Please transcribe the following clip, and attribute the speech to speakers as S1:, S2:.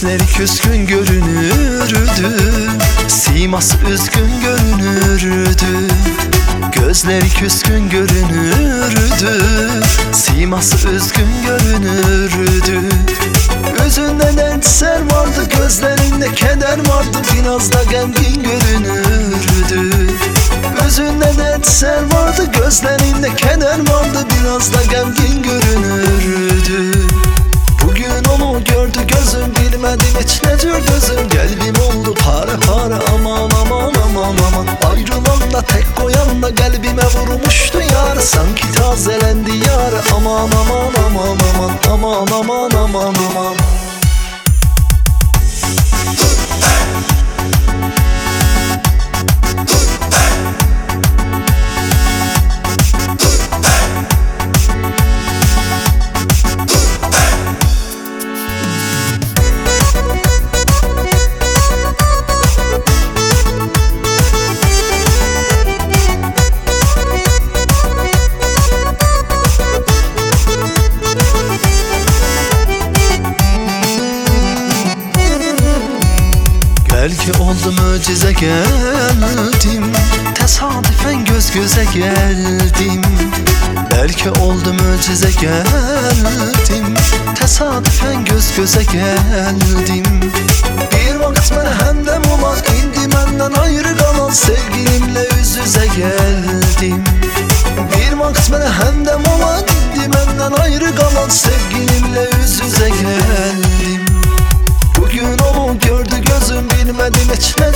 S1: Gözleri küskün görünürdü, siması üzgün görünürdü. Gözleri küskün görünürdü, siması üzgün görünürdü. Yüzünde dertler vardı, gözlerinde keder vardı, biraz da gemgin görünürdü. Yüzünde dertler vardı, gözlerinde keder vardı, biraz da gemgin görünürdü. Bugün onu gördü gözüm, bilmedim hiç ne tür gözüm. Kalbim oldu para para, aman aman aman aman. Ayrılan da tek koyan da kalbime vurmuştu yar. Sanki tazelendi yar, aman aman aman aman aman aman aman aman. Belki oldu mucize geldim, tesadüfen göz göze geldim. Belki oldu mucize geldim, tesadüfen göz göze geldim. Bir vakit mənə həmdəm olan, indi məndən ayrı qalan sevgilimle yüz yüze geldim. Bir vakit mənə həmdəm olan, indi məndən ayrı qalan sevgilimle yüz yüze geldim. Bugün onu gördü gözüm, bilmedim hiç ne